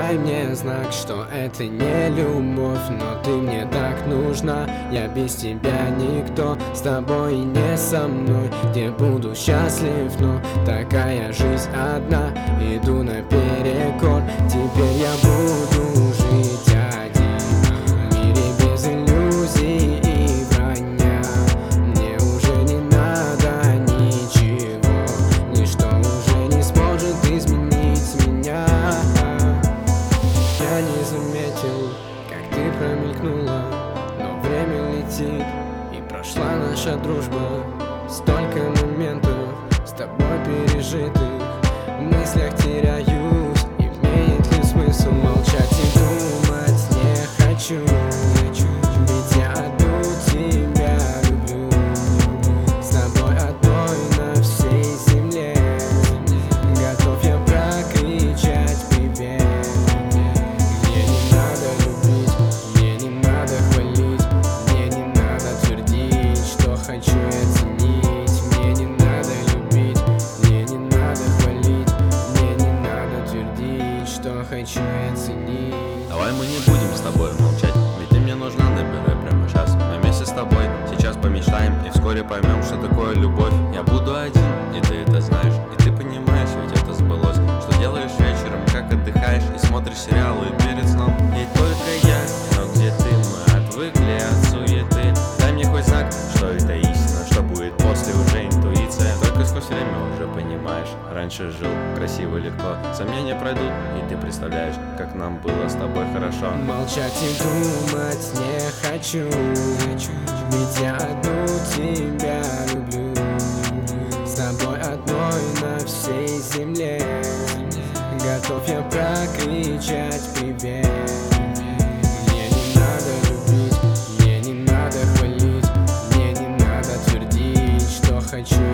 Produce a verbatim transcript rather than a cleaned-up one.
дай мне знак, что это не любовь, но ты мне так нужна. Я без тебя никто, с тобой и не со мной, где буду счастлив, но такая жизнь одна. Иду наперекор, теперь я буду жить один в мире без иллюзий и вранья. Мне уже не надо ничего, ничто уже не сможет изменить меня. Я не заметил, как ты промелькнула, но время летит, и прошла наша дружба. Столько моментов с тобой пережитых, в мыслях теряюсь. Имеет ли смысл молчать и думать не хочу? Ведь я одну тебя люблю, с тобой одной на всей земле. Готов я прокричать привет. Мне не надо любить, мне не надо хвалить, мне не надо твердить, что хочу я ценить. Мне не надо любить, мне не надо хвалить, мне не надо твердить, что хочу я ценить. Давай мы не будем с тобой молчать, ведь ты мне нужна, набирай прямо сейчас. Мы вместе с тобой сейчас помечтаем, и вскоре поймем, что такое любовь. Я буду один, и ты это знаешь, и ты понимаешь, ведь это сбылось. Что делаешь вечером, как отдыхаешь, и смотришь сериалы перед сном. И только я, но где ты, мы отвыкли от суеты. Дай мне хоть знак, что это истина, что будет после, уже интуиция. Только сквозь время уже понимаешь, раньше жил красиво, легко. Сомнения пройдут, и ты представляешь, как нам было с тобой хорошо. Молчать и думать не хочу, ведь я одну тебя люблю, с тобой одной на всей земле. Готов я прокричать привет. Мне не надо любить, мне не надо хвалить, мне не надо твердить, что хочу